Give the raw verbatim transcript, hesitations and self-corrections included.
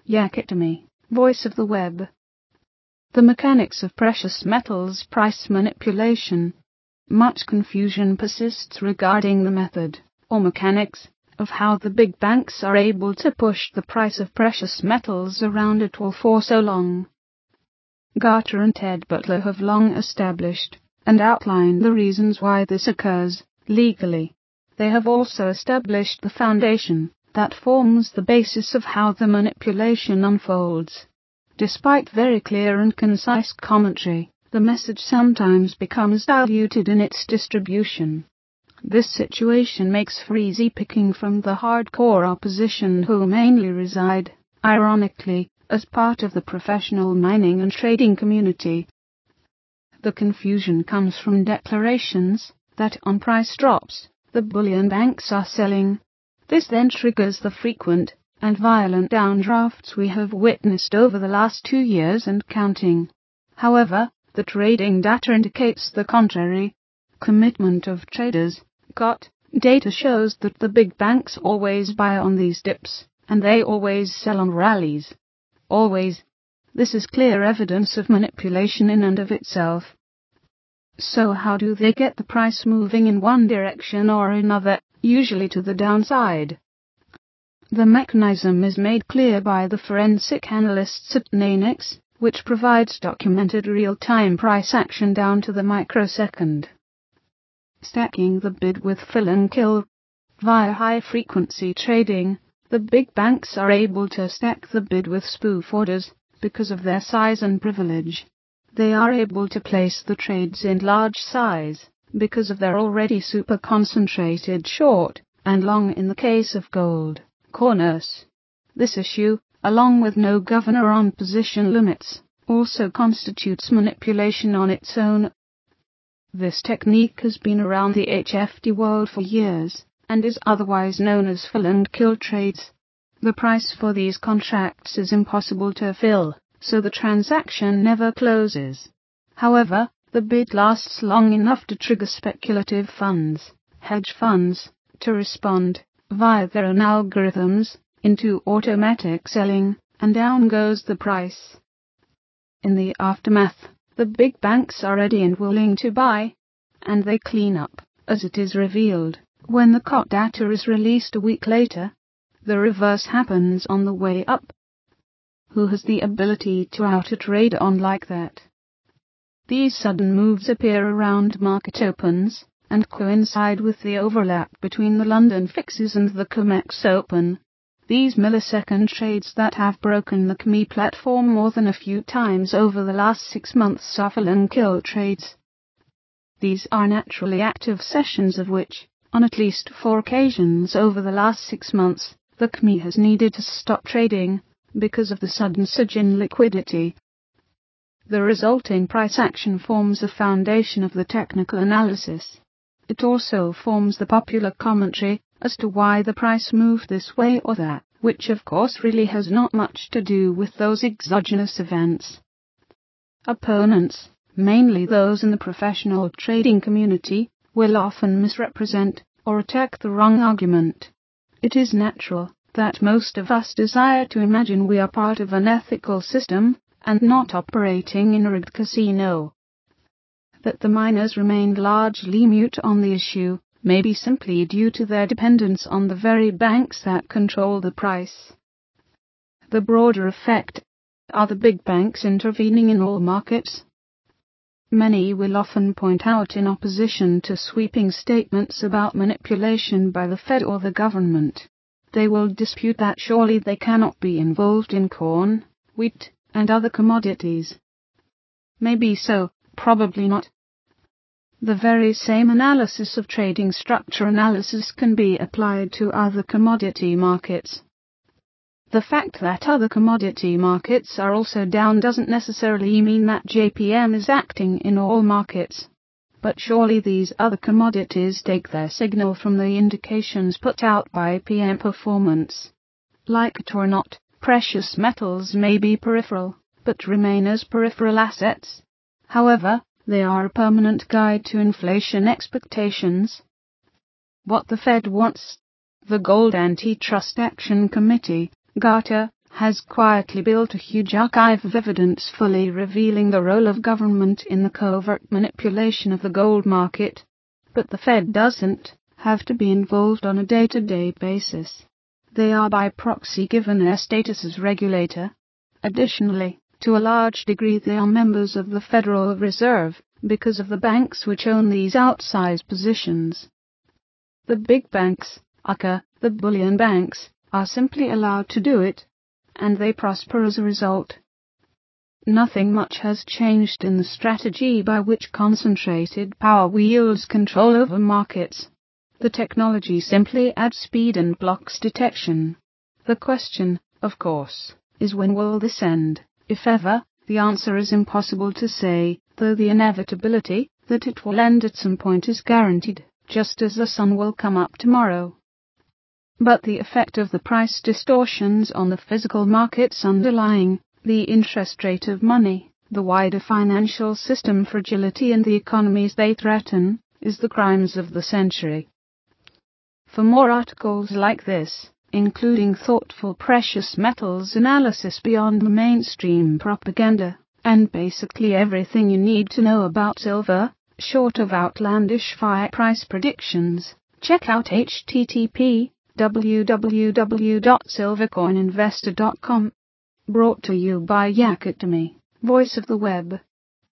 Yakitomi, Voice of the Web. The mechanics of precious metals price manipulation. Much confusion persists regarding the method, or mechanics, of how the big banks are able to push the price of precious metals around at all for so long. Garter and Ted Butler have long established and outlined the reasons why this occurs, legally. They have also established the foundation that forms the basis of how the manipulation unfolds. Despite very clear and concise commentary, the message sometimes becomes diluted in its distribution. This situation makes for easy picking from the hardcore opposition who mainly reside, ironically, as part of the professional mining and trading community. The confusion comes from declarations that on price drops, the bullion banks are selling. This then triggers the frequent and violent downdrafts we have witnessed over the last two years and counting. However, the trading data indicates the contrary. Commitment of traders, C O T, data shows that the big banks always buy on these dips, and they always sell on rallies. Always. This is clear evidence of manipulation in and of itself. So how do they get the price moving in one direction or another, usually to the downside? The mechanism is made clear by the forensic analysts at Nanex, which provides documented real-time price action down to the microsecond. Stacking the bid with fill and kill. Via high-frequency trading, the big banks are able to stack the bid with spoof orders because of their size and privilege. They are able to place the trades in large size because of their already super-concentrated short and long in the case of gold corners. This issue, along with no governor on position limits, also constitutes manipulation on its own. This technique has been around the H F T world for years, and is otherwise known as fill and kill trades. The price for these contracts is impossible to fill, so the transaction never closes. However, the bid lasts long enough to trigger speculative funds, hedge funds, to respond, via their own algorithms, into automatic selling, and down goes the price. In the aftermath, the big banks are ready and willing to buy, and they clean up, as it is revealed, when the C O T data is released a week later. The reverse happens on the way up. Who has the ability to out-trade on like that? These sudden moves appear around market opens, and coincide with the overlap between the London fixes and the COMEX Open. These millisecond trades that have broken the C M E platform more than a few times over the last six months are fill and kill trades. These are naturally active sessions of which, on at least four occasions over the last six months, the C M E has needed to stop trading because of the sudden surge in liquidity. The resulting price action forms the foundation of the technical analysis. It also forms the popular commentary as to why the price moved this way or that, which of course really has not much to do with those exogenous events. Opponents, mainly those in the professional trading community, will often misrepresent or attack the wrong argument. It is natural that most of us desire to imagine we are part of an ethical system and not operating in a rigged casino. That the miners remained largely mute on the issue may be simply due to their dependence on the very banks that control the price. The broader effect: are the big banks intervening in all markets? Many will often point out in opposition to sweeping statements about manipulation by the Fed or the government. They will dispute that surely they cannot be involved in corn, wheat, and other commodities. Maybe so, probably not. The very same analysis of trading structure analysis can be applied to other commodity markets. The fact that other commodity markets are also down doesn't necessarily mean that J P M is acting in all markets. But surely these other commodities take their signal from the indications put out by P M performance. Like it or not, precious metals may be peripheral, but remain as peripheral assets. However, they are a permanent guide to inflation expectations. What the Fed wants. The Gold Antitrust Action Committee, Garter, has quietly built a huge archive of evidence fully revealing the role of government in the covert manipulation of the gold market. But the Fed doesn't have to be involved on a day-to-day basis. They are by proxy given their status as regulator. Additionally, to a large degree they are members of the Federal Reserve, because of the banks which own these outsized positions. The big banks, aka the bullion banks, are simply allowed to do it, and they prosper as a result. Nothing much has changed in the strategy by which concentrated power wields control over markets. The technology simply adds speed and blocks detection. The question, of course, is when will this end? If ever, the answer is impossible to say, though the inevitability that it will end at some point is guaranteed, just as the sun will come up tomorrow. But the effect of the price distortions on the physical markets underlying the interest rate of money, the wider financial system fragility and the economies they threaten, is the crimes of the century. For more articles like this, including thoughtful precious metals analysis beyond the mainstream propaganda, and basically everything you need to know about silver, short of outlandish fire price predictions, check out h t t p w w w dot silvercoin investor dot com. Brought to you by Yakutami, Voice of the Web.